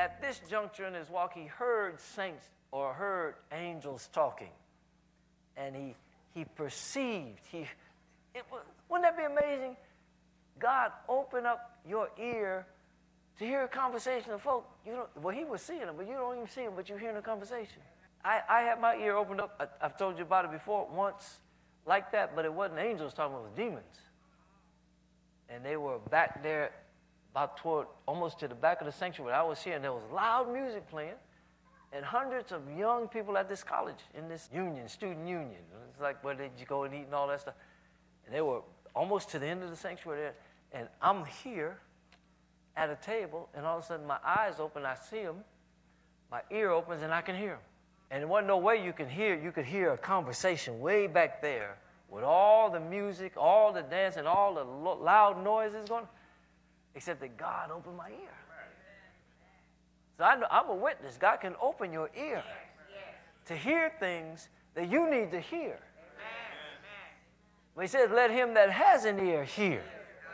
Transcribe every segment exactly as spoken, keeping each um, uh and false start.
at this juncture in his walk, he heard saints or heard angels talking. And he he perceived. He, it, wouldn't that be amazing? God opened up your ear to hear a conversation of folk. You don't, well, he was seeing them, but you don't even see them, but you're hearing a conversation. I, I had my ear opened up. I, I've told you about it before once like that, but it wasn't angels talking, it was demons. And they were back there about toward, almost to the back of the sanctuary. I was here, and there was loud music playing, and hundreds of young people at this college, in this union, student union. It's like where did you go and eat and all that stuff. And they were almost to the end of the sanctuary there, and I'm here at a table, and all of a sudden my eyes open, I see them, my ear opens, and I can hear them. And there wasn't no way you can hear, you could hear a conversation way back there with all the music, all the dancing, all the lo- loud noises going, except that God opened my ear. So I know, I'm a witness. God can open your ear to hear things that you need to hear. But he says, let him that has an ear hear.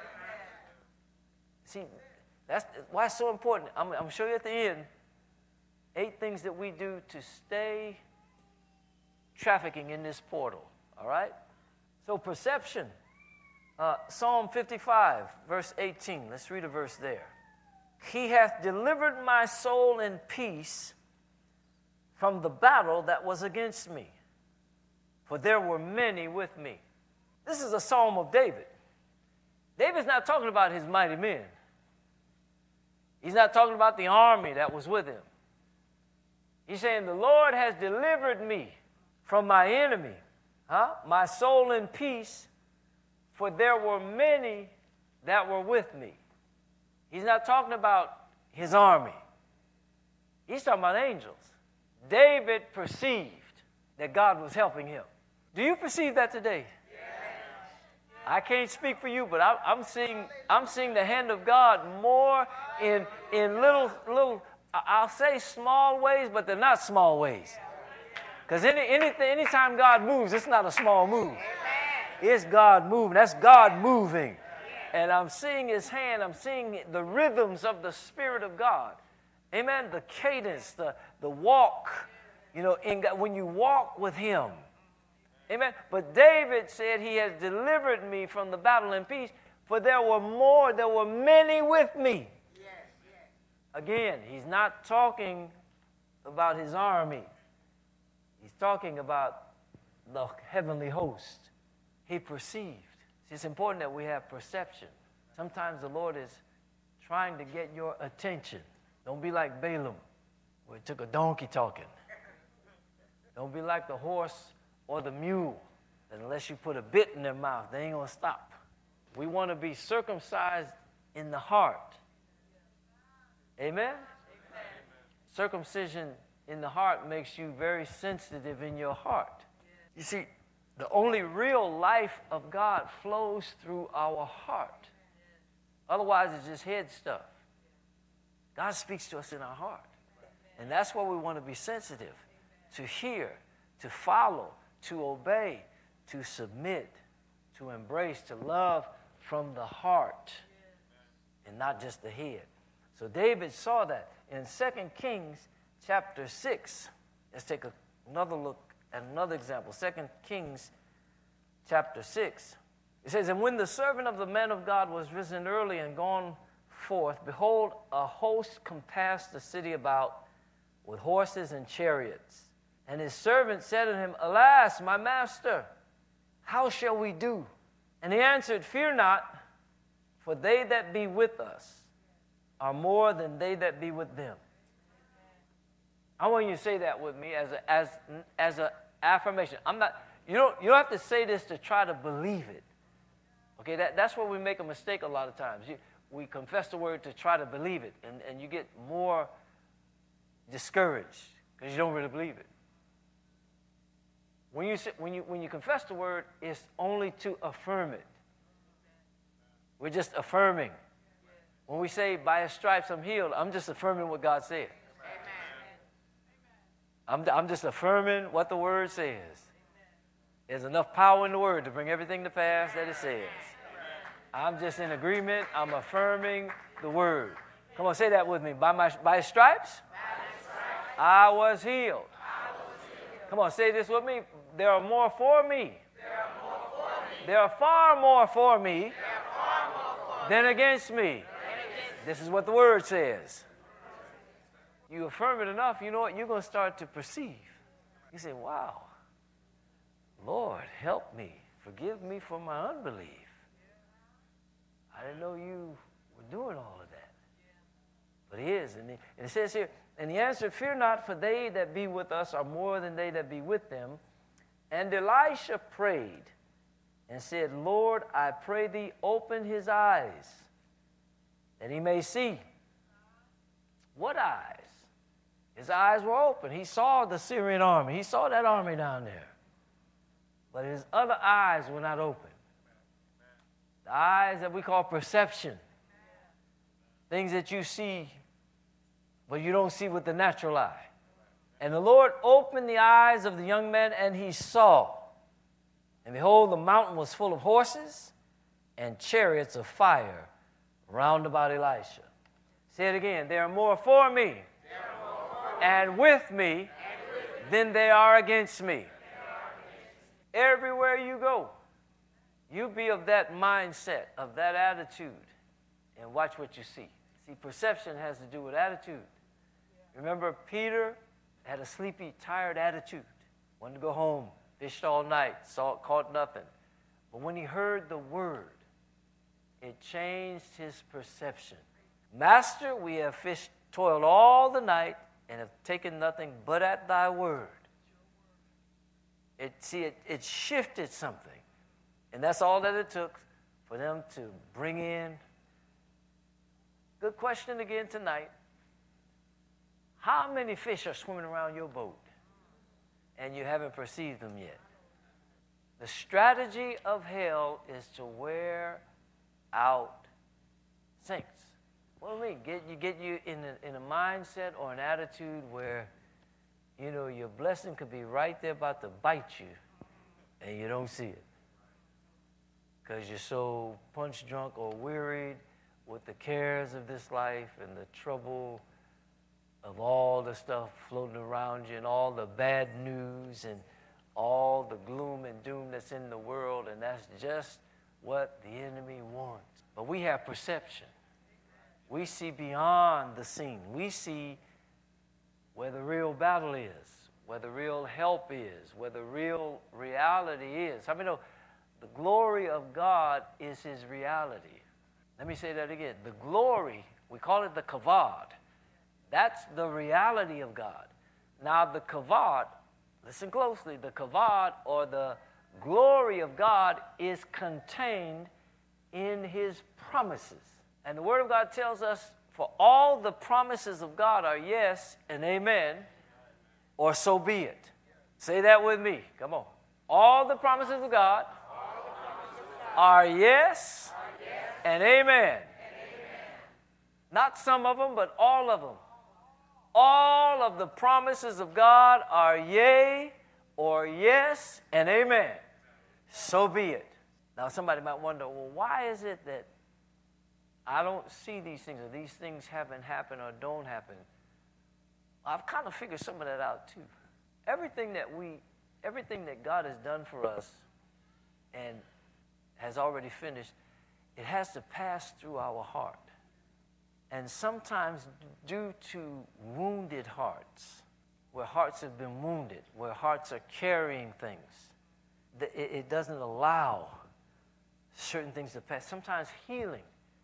See, that's why it's so important. I'm, I'm going to show you at the end eight things that we do to stay trafficking in this portal. All right? So perception. Uh, Psalm fifty-five, verse eighteen. Let's read a verse there. He hath delivered my soul in peace from the battle that was against me, for there were many with me. This is a psalm of David. David's not talking about his mighty men. He's not talking about the army that was with him. He's saying, the Lord has delivered me from my enemy, huh? My soul in peace, for there were many that were with me. He's not talking about his army. He's talking about angels. David perceived that God was helping him. Do you perceive that today? I can't speak for you, but I, I'm seeing I'm seeing the hand of God more in in little little I'll say small ways, but they're not small ways. Because any anything anytime God moves, it's not a small move. It's God moving. That's God moving. And I'm seeing his hand. I'm seeing the rhythms of the Spirit of God. Amen. The cadence, the the walk. You know, in God, when you walk with him. Amen. But David said, he has delivered me from the battle in peace, for there were more, there were many with me. Yes, yes. Again, he's not talking about his army. He's talking about the heavenly host. He perceived. See, it's important that we have perception. Sometimes the Lord is trying to get your attention. Don't be like Balaam, where it took a donkey talking. Don't be like the horse or the mule, that unless you put a bit in their mouth, they ain't going to stop. We want to be circumcised in the heart. Amen? Amen? Circumcision in the heart makes you very sensitive in your heart. You see, the only real life of God flows through our heart. Otherwise, it's just head stuff. God speaks to us in our heart. And that's why we want to be sensitive, to hear, to follow, to obey, to submit, to embrace, to love from the heart and not just the head. So David saw that. In Second Kings chapter six, let's take a, another look at another example. Second Kings chapter six. It says, and when the servant of the man of God was risen early and gone forth, behold, a host compassed the city about with horses and chariots. And his servant said unto him, alas, my master, how shall we do? And he answered, fear not, for they that be with us are more than they that be with them. I want you to say that with me as a, as as an affirmation. I'm not. You don't. You don't have to say this to try to believe it. Okay. That, that's where we make a mistake a lot of times. You, we confess the word to try to believe it, and, and you get more discouraged because you don't really believe it. When you, when, you, when you confess the word, it's only to affirm it. We're just affirming. When we say, by his stripes I'm healed, I'm just affirming what God said. I'm, I'm just affirming what the word says. There's enough power in the word to bring everything to pass that it says. I'm just in agreement. I'm affirming the word. Come on, say that with me. By, my, by his stripes, I was healed. Come on, say this with me. There are more for me. There are far more for me than against me. This is what the word says. You affirm it enough, you know what? You're going to start to perceive. You say, wow, Lord, help me. Forgive me for my unbelief. I didn't know you were doing all of that. But he is. And, he, and it says here, and he answered, fear not, for they that be with us are more than they that be with them. And Elisha prayed and said, Lord, I pray thee, open his eyes, that he may see. What eyes? His eyes were open. He saw the Syrian army. He saw that army down there. But his other eyes were not open. The eyes that we call perception. Things that you see, but you don't see with the natural eye. And the Lord opened the eyes of the young man, and he saw. And behold, the mountain was full of horses and chariots of fire round about Elisha. Say it again. There are more for me, more for and with me, and with than they are against me. Everywhere you go, you be of that mindset, of that attitude, and watch what you see. See, perception has to do with attitude. Remember, Peter had a sleepy, tired attitude. Wanted to go home, fished all night, saw, caught nothing. But when he heard the word, it changed his perception. Master, we have fished, toiled all the night, and have taken nothing but at thy word. It, see, it, it shifted something. And that's all that it took for them to bring in. Good question again tonight. How many fish are swimming around your boat and you haven't perceived them yet? The strategy of hell is to wear out saints. What do I mean? Get you get you in a, in a mindset or an attitude where, you know, your blessing could be right there about to bite you and you don't see it. Because you're so punch drunk or wearied with the cares of this life and the trouble of all the stuff floating around you and all the bad news and all the gloom and doom that's in the world, and that's just what the enemy wants. But we have perception. We see beyond the scene. We see where the real battle is, where the real help is, where the real reality is. How many know the glory of God is his reality? Let me say that again. The glory, we call it the kavod. That's the reality of God. Now the kavod, listen closely, the kavod or the glory of God is contained in his promises. And the Word of God tells us, for all the promises of God are yes and amen, or so be it. Say that with me. Come on. All the promises of God are yes and amen. Not some of them, but all of them. All of the promises of God are yea or yes and amen. So be it. Now somebody might wonder, well, why is it that I don't see these things, or these things haven't happened or don't happen? I've kind of figured some of that out too. Everything that we, everything that God has done for us and has already finished, it has to pass through our heart. And sometimes due to wounded hearts, where hearts have been wounded, where hearts are carrying things, it doesn't allow certain things to pass. Sometimes healing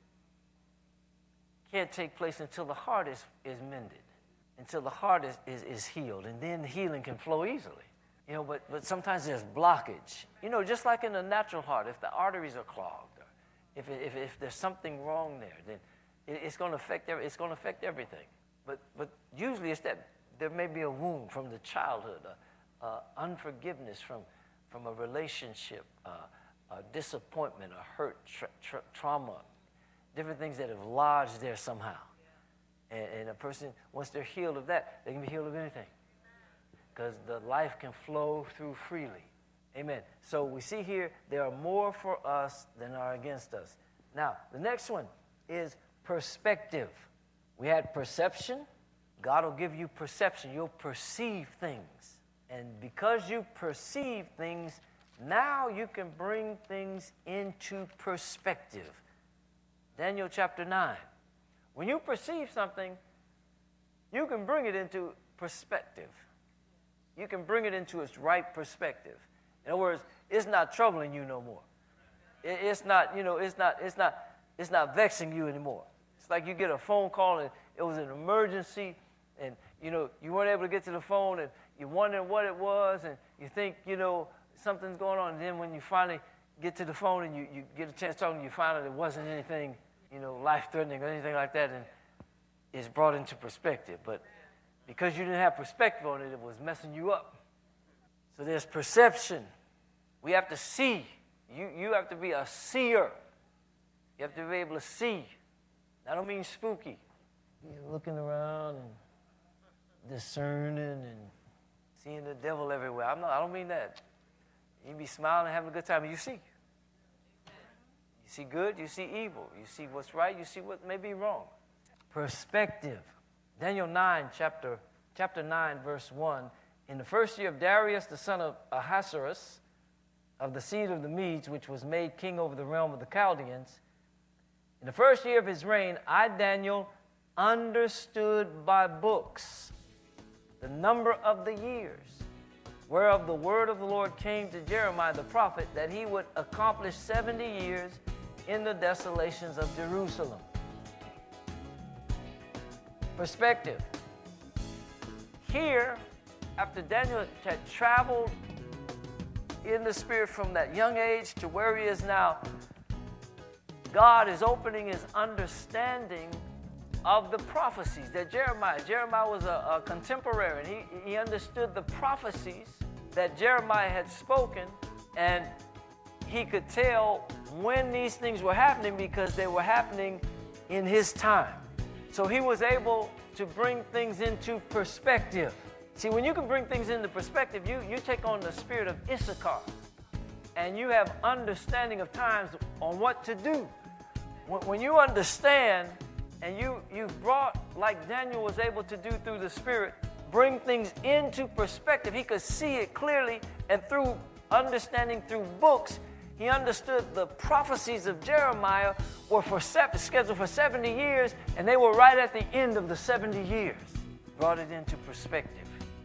can't take place until the heart is, is mended, until the heart is, is, is healed, and then healing can flow easily. You know, but, but sometimes there's blockage. You know, just like in the natural heart, if the arteries are clogged, or if, it, if, if there's something wrong there, then it, it's going to affect every, it's going to affect everything. But, but usually it's that there may be a wound from the childhood, uh, uh, unforgiveness from, from a relationship, uh, a disappointment, a hurt, tra- tra- trauma, different things that have lodged there somehow. And, and a person, once they're healed of that, they can be healed of anything. Because the life can flow through freely. Amen. So we see here, there are more for us than are against us. Now, the next one is perspective. We had perception. God will give you perception. You'll perceive things. And because you perceive things, now you can bring things into perspective. Daniel chapter nine. When you perceive something, you can bring it into perspective. You can bring it into its right perspective. In other words, it's not troubling you no more. It, it's not, you know, it's not, it's not, it's not vexing you anymore. It's like you get a phone call and it was an emergency, and you know you weren't able to get to the phone, and you're wondering what it was, and you think you know something's going on, and then when you finally get to the phone and you, you get a chance to talk, and you find out it wasn't anything, you know, life-threatening or anything like that, and it's brought into perspective. But because you didn't have perspective on it, it was messing you up. So there's perception. We have to see. You, you have to be a seer. You have to be able to see. I don't mean spooky. You're looking around and discerning and seeing the devil everywhere. I'm not, I don't mean that. You be smiling and having a good time, and you see. You see good, you see evil. You see what's right, you see what may be wrong. Perspective. Daniel nine, chapter, chapter nine, verse one. In the first year of Darius, the son of Ahasuerus, of the seed of the Medes, which was made king over the realm of the Chaldeans, in the first year of his reign, I, Daniel, understood by books the number of the years, whereof the word of the Lord came to Jeremiah the prophet, that he would accomplish seventy years in the desolations of Jerusalem. Perspective. Here, after Daniel had traveled in the spirit from that young age to where he is now, God is opening his understanding of the prophecies that Jeremiah, Jeremiah was a, a contemporary, and he, he understood the prophecies that Jeremiah had spoken, and he could tell when these things were happening because they were happening in his time. So he was able to bring things into perspective. See, when you can bring things into perspective, you, you take on the spirit of Issachar, and you have understanding of times on what to do. When, when you understand, and you, you've brought, like Daniel was able to do through the Spirit, bring things into perspective. He could see it clearly, and through understanding through books, he understood the prophecies of Jeremiah were for seven, scheduled for seventy years, and they were right at the end of the seventy years. Brought it into perspective.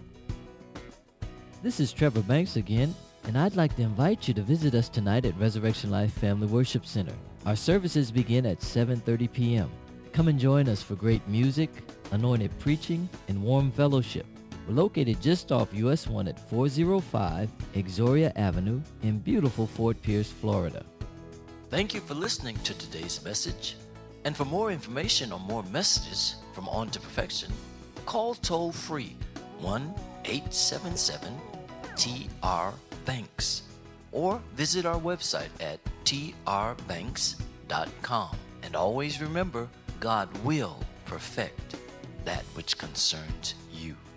This is Trevor Banks again, and I'd like to invite you to visit us tonight at Resurrection Life Family Worship Center. Our services begin at seven thirty p.m. Come and join us for great music, anointed preaching, and warm fellowship. We're located just off U S one at four oh five Exoria Avenue in beautiful Fort Pierce, Florida. Thank you for listening to today's message. And for more information on more messages from On to Perfection, call toll-free one eight seven seven T R Banks or visit our website at T R banks dot com. And always remember, God will perfect that which concerns you.